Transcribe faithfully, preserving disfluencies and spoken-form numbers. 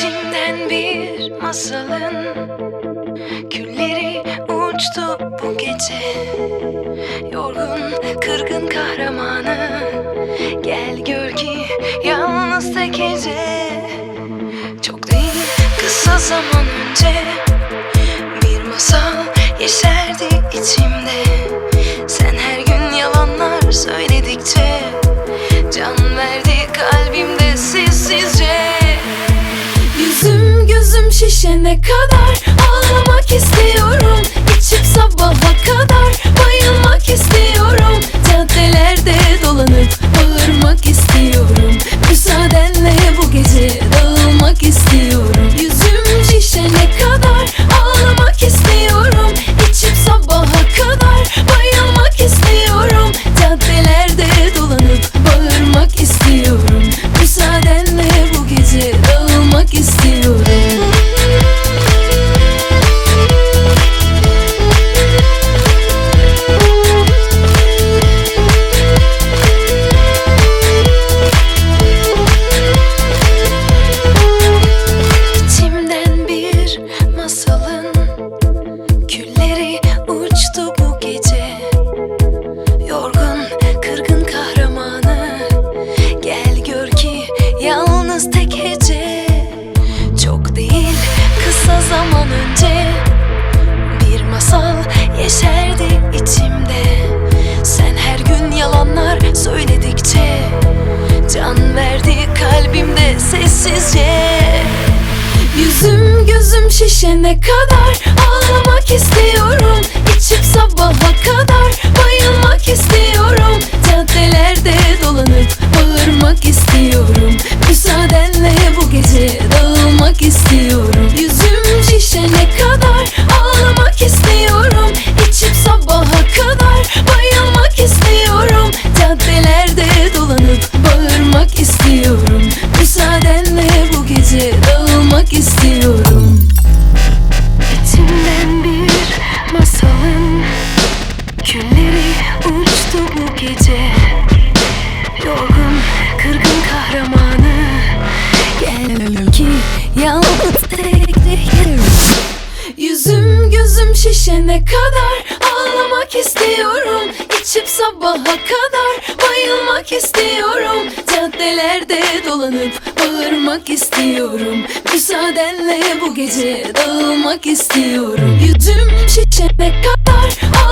İçimden bir masalın külleri uçtu bu gece. Yorgun, kırgın kahramanı, gel gör ki yalnız tek gece. Çok değil, kısa zaman önce bir masal yeşerdi içimde. Sen her gün yalanlar söyledikçe can verdi kalbimde sessizce. Yüzüm gözüm şişene kadar ağlamak istiyorum. İçip sabaha kadar bayılmak istiyorum. Caddelerde dolanıp bağırmak istiyorum. Müsaadenle bu gece dağılmak istiyorum. Yüzüm şişene kadar ağlamak istiyorum. İçip sabaha kadar bayılmak istiyorum. Caddelerde dolanıp bağırmak istiyorum. Müsaadenle bu gece dağılmak istiyorum. İçimden bir masalın külleri uçtu bu gece. Yorgun, kırgın kahramanı, gel gör ki yalnız tek hece. Çok değil, kısa zaman önce bir masal yeşerdi içimde. Sen her gün yalanlar söyledikçe can verdi kalbimde sessizce. Yüzüm gözüm şişene kadar ağlamak istiyorum. İçip sabaha kadar bayılmak istiyorum. Caddelerde dolanıp bağırmak istiyorum. Müsaadenle bu gece dağılmak istiyorum. Yüzüm şişene kadar ağlamak istiyorum. İçip sabaha kadar bayılmak istiyorum. Caddelerde dolanıp bağırmak istiyorum. Müsaadenle bu gece dağılmak istiyorum. İçimden bir masalın külleri uçtu bu gece. Yorgun, kırgın kahramanı, gel ki yalnız tek tek. Yüzüm gözüm şişene kadar ağlamak istiyorum. İçip sabaha kadar bayılmak istiyorum. Caddelerde dolanıp bağırmak istiyorum. Müsaadenle bu gece dağılmak istiyorum. Yüzüm şişene kadar